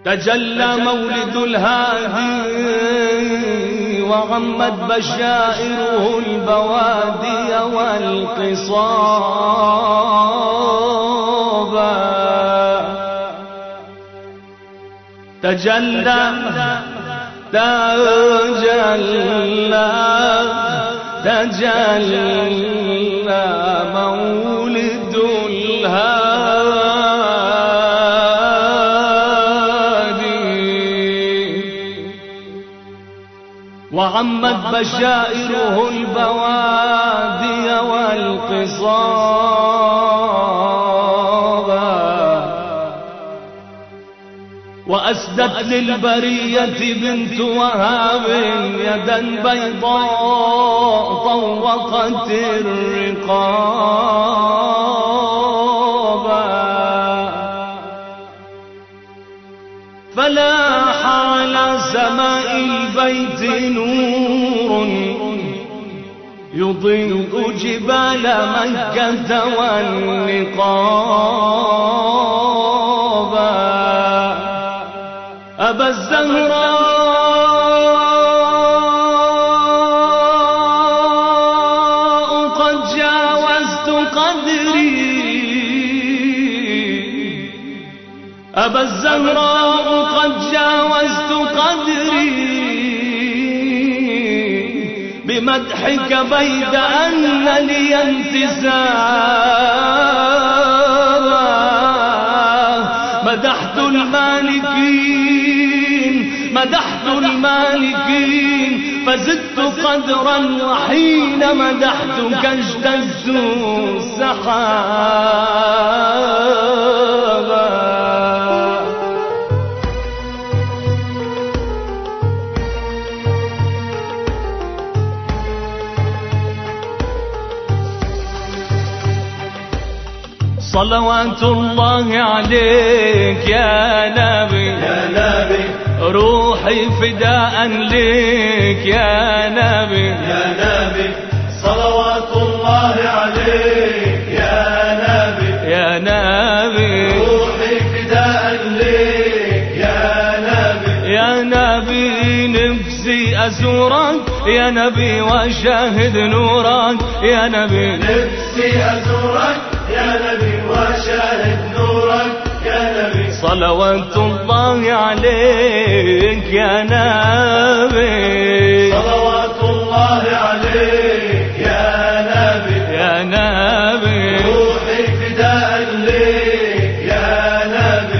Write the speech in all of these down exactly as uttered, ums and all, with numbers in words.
تجلى مولد الهادي وغمت بشائره البوادي والقصابا. تجلى تجلى تجلى مولد الهادي وعمت بشائره البوادي والقصابا. وأسدت للبرية بنت وهاب يدا بيضاء طوقت الرقابا. فلاح على سماء البيت نور يضيء جبال مكة والنقابا. أبا الزهراء قد جاوزت قدري. أبا الزهراء قد جاوزت قدري بمدحك بيد أن لي انتسابا. مدحت المالكين مدحت المالكين فزدت قدرا وحين مدحتك اجتزوا سحابا. صلوات الله عليك يا نبي يا نبي روحي فداء ليك يا نبي يا نبي صلوات الله عليك يا نبي يا نبي روحي فداء ليك يا نبي يا نبي نفسي أزورك يا نبي وأشاهد نورك يا نبي نفسي أزورك يا نبي وأشاهد نورك يا نبي صلوات الله عليك يا نبي صلوات الله عليك يا نبي يا نبي روحي فداء ليك يا نبي.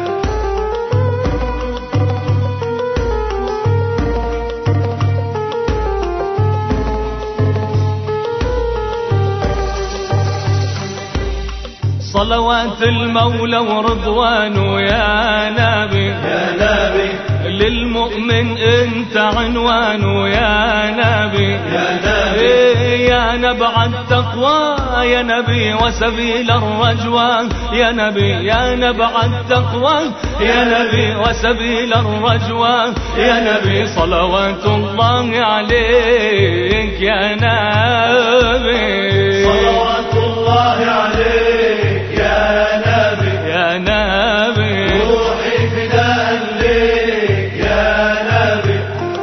صلوات المولى ورضوانه يا نبي يا نبي للمؤمن انت عنوانه يا نبي يا نبي يا نبع التقوى يا نبي وسبيل الرجوى يا نبي يا نبع التقوى يا نبي وسبيل الرجوى يا نبي صلوات الله عليك يا نبي صلوات الله عليك يا نبي يا نبي روحي فداء ليك يا نبي.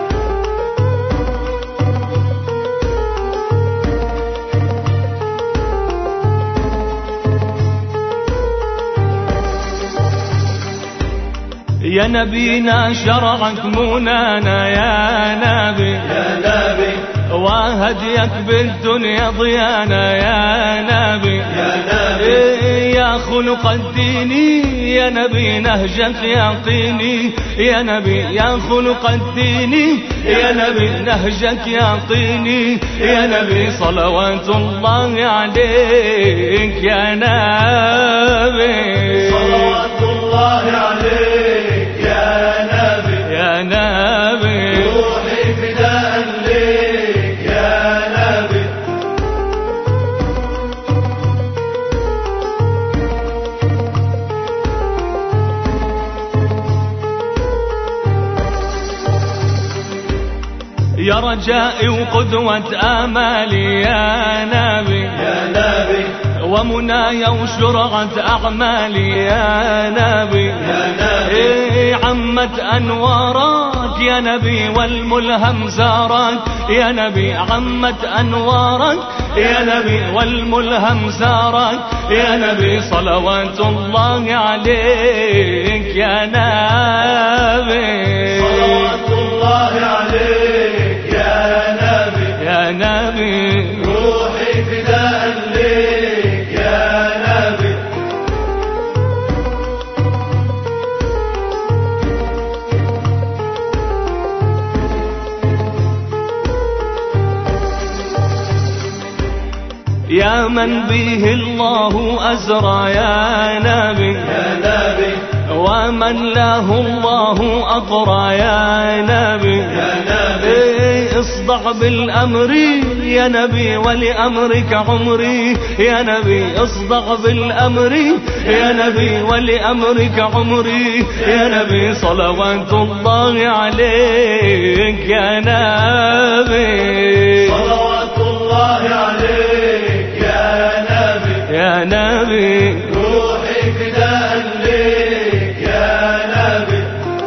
يا نبينا شرعك منانا يا نبي يا نبي وهديك بالدنيا ضيانا يا نبي يا نبي يا خلق الدين يا نبي نهجك يعطيني يا نبي يا خلق الدين يا نبي نهجك يعطيني يا نبي صلوات الله عليك يا نبي صلوات الله عليك يا نبي يا نبي روحي فداء ليك يا نبي. يا رجائي وقدوة آمالي يا نبي يا نبي ومنايا وشرعة أعمالي يا نبي، يا نبي إيه عمت أنوارك يا نبي والملهم زارك يا نبي، عمت أنوارك يا نبي والملهم زارك يا نبي، صلوات الله عليك يا نبي، صلوات الله عليك يا نبي، يا نبي روحي فداء ليك يا نبي. يا من به الله أزرى يا نبي، يا نبي ومن له الله أطرى يا نبي، يا نبي إيه اصدع بالأمر يا نبي ولأمرك عمري يا نبي، اصدع بالأمر يا نبي ولأمرك عمري يا نبي، صلوات الله عليك يا نبي، صلوات الله عليك يا نبي، يا نبي روحي فداء ليك يا نبي.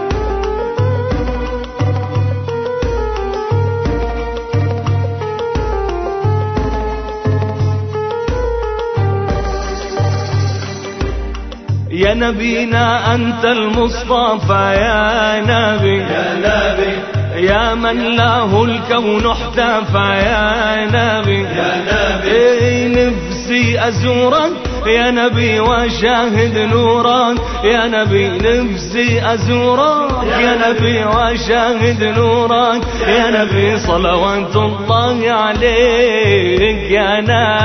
يا نبينا أنت المصطفى يا نبي، يا نبي يا من له الكون احتفى يا نبي، يا نبي إيه نفسي أزورك يا نبي وشاهد نورك يا نبي، نفسي أزورك يا نبي وشاهد نورك يا نبي، صلوات الله عليك يا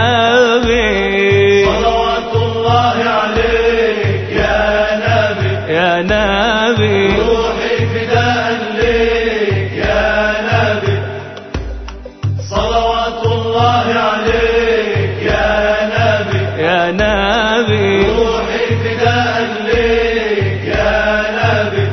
نبي، صلوات الله عليك يا نبي، يا نبي روحي فداء ليك يا نبي، صلوات الله عليك يا نبي، يا نبي روحي فداء ليك يا نبي.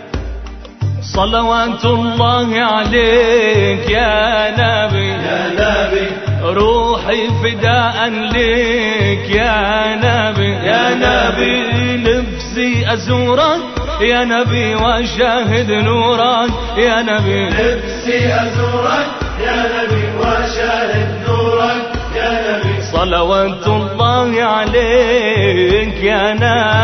صلوات الله عليك يا نبي، يا نبي روحي فداء ليك يا نبي، يا نبي نفسي أزورك يا نبي وشاهد نورك يا نبي، نفسي أزورك يا نبي وشاهد نورك يا نبي، صلوات الله عليك يا نبي.